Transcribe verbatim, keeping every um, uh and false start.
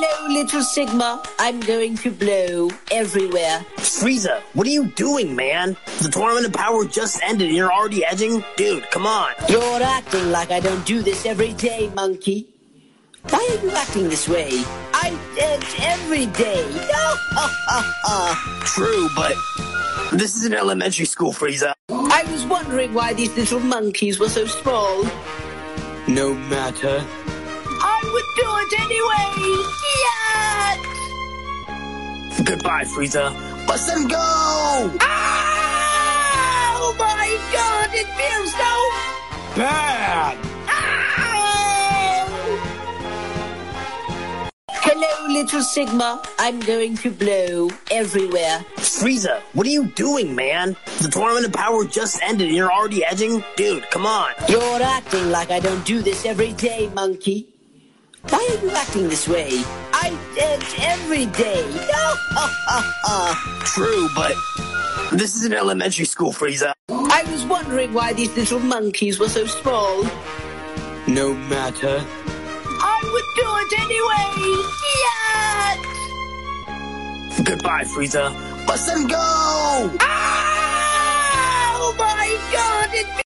Hello, little Sigma. I'm going to blow everywhere. Frieza, what are you doing, man? The Tournament of Power just ended and you're already edging? Dude, come on. You're acting like I don't do this every day, monkey. Why are you acting this way? I edge every day. True, but this is an elementary school, Frieza. I was wondering why these little monkeys were so small. No matter. I would do it anyway! Yes! Goodbye, Frieza. Let's let him go! Ah! Oh my god, it feels so Bad! Hello, little Sigma. I'm going to blow everywhere. Frieza, what are you doing, man? The Tournament of Power just ended and you're already edging? Dude, come on. You're acting like I don't do this every day, monkey. Why are you acting this way? I edge every day. True, but this is an elementary school, Frieza. I was wondering why these little monkeys were so small. No matter. I would do it anyway! Yes! Goodbye, Frieza. Let's let him go! Ah! Oh my god, it